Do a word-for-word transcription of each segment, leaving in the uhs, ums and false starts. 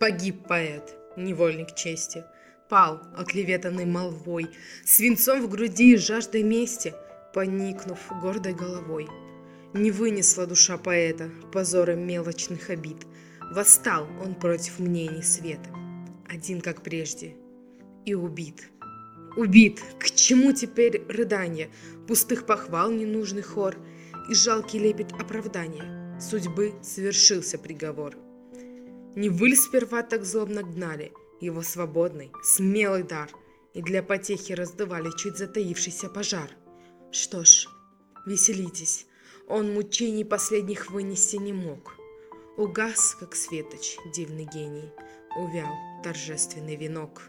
Погиб поэт, невольник чести, пал, оклеветанный молвой, свинцом в груди и жаждой мести, поникнув гордой головой. Не вынесла душа поэта позора мелочных обид, восстал он против мнений света, один как прежде, и убит. Убит! К чему теперь рыданье, пустых похвал ненужный хор и жалкий лепет оправдания? Судьбы совершился приговор. Не выль сперва так злобно гнали его свободный, смелый дар, и для потехи раздували чуть затаившийся пожар. Что ж, веселитесь, он мучений последних вынести не мог. Угас, как светоч, дивный гений, увял торжественный венок.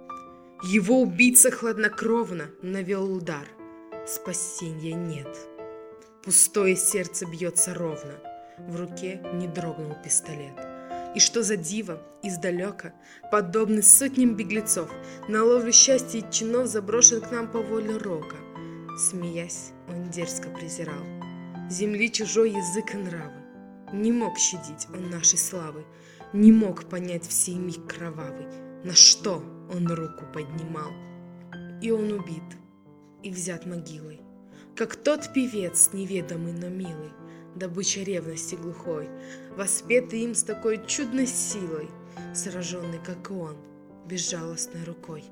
Его убийца хладнокровно навел удар, спасенья нет. Пустое сердце бьется ровно, в руке не дрогнул пистолет. И что за диво, издалека, подобный сотням беглецов, на ловлю счастья и чинов заброшен к нам по воле рока. Смеясь, он дерзко презирал земли чужой язык и нравы. Не мог щадить он нашей славы, не мог понять в сей миг кровавый, на что он руку поднимал. И он убит, и взят могилой, как тот певец неведомый, но милый, добыча ревности глухой, воспетый им с такой чудной силой, сраженный, как и он, безжалостной рукой.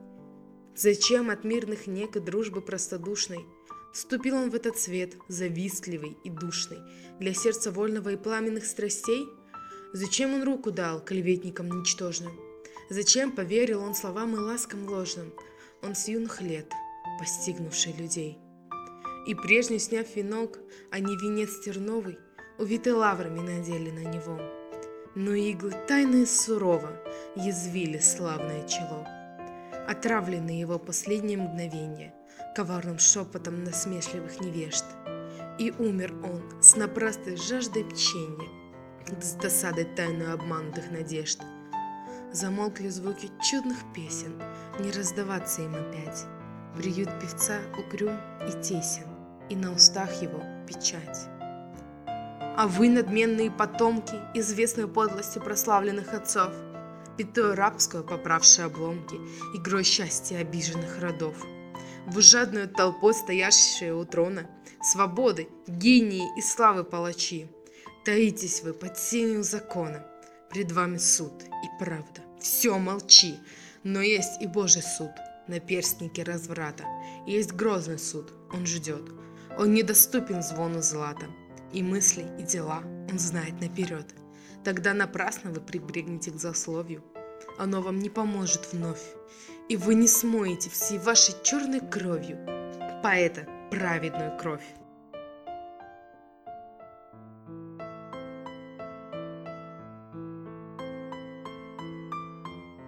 Зачем от мирных нек и дружбы простодушной вступил он в этот свет, завистливый и душный, для сердца вольного и пламенных страстей? Зачем он руку дал клеветникам ничтожным? Зачем поверил он словам и ласкам ложным? Он с юных лет, постигнувший людей. И прежний, сняв венок, а не венец терновый, увитый лаврами надели на него. Но иглы тайно и сурово язвили славное чело. Отравлены его последние мгновения коварным шепотом насмешливых невежд. И умер он с напрасной жаждой мчения, с досадой тайную обманутых надежд. Замолкли звуки чудных песен, не раздаваться им опять. Приют певца угрюм и тесен, и на устах его печать. А вы, надменные потомки, известной подлостью прославленных отцов, пятой рабскую поправшие обломки, игрой счастья обиженных родов, вы жадную толпой стоящие у трона, свободы, гении и славы палачи, таитесь вы под сенью закона, пред вами суд и правда, все молчи, но есть и Божий суд, наперстники разврата, есть грозный суд, он ждет, он недоступен звону злата, и мысли, и дела он знает наперед. Тогда напрасно вы прибегнете к злословию, оно вам не поможет вновь, и вы не смоете всей вашей черной кровью поэта праведную кровь.